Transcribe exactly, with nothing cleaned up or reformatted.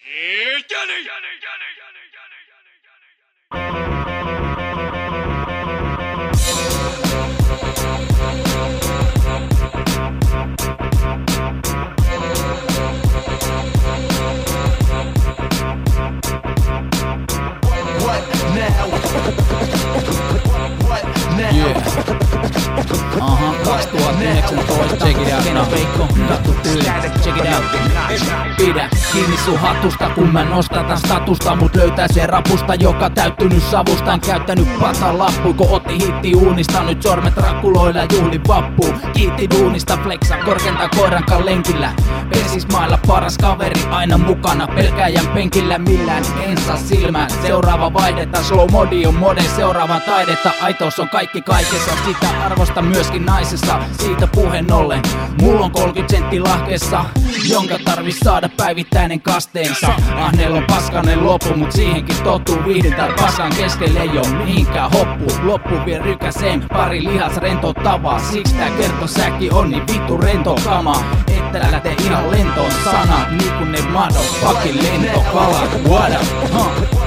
Aha, kaksituhattayhdeksäntoista, check it out, Keno Veikko, kattu tyyli, check it out. Pidä kiinni sun hatusta, kun mä nostatan statusta, mut löytää se rapusta, joka täyttynyt savusta. En käyttänyt patan lappu, kun otti hitti uunista, nyt sormet rakkuloilla juhli vappu. Kiitti duunista, flexa korkeinta koirankaan lenkillä. Persismailla paras kaveri aina mukana, pelkääjän penkillä millään en saa silmään. Seuraava vaihdetta, slow modi on mode, seuraava taidetta. Aitous on kaikki kaikessa, sitä arvosta myöskin naisessa. Siitä puheen ollen, mulla on kolmekymmentä sentti lahkeessa, jonka tarvis saada päivittäinen kasteensa. Ahneella on paskanen loppu, mut siihenkin tottuu. Viihdin tääl paskan keskelle ei oo mihinkään hoppu. Loppu vie rykäseen, pari lihas rentottavaa. Siks tää kertosäkki on niin vittu rento kama, että lähtee ihan lentoon sanat, niin kun ne motherfucking lentokalat. What up? Huh?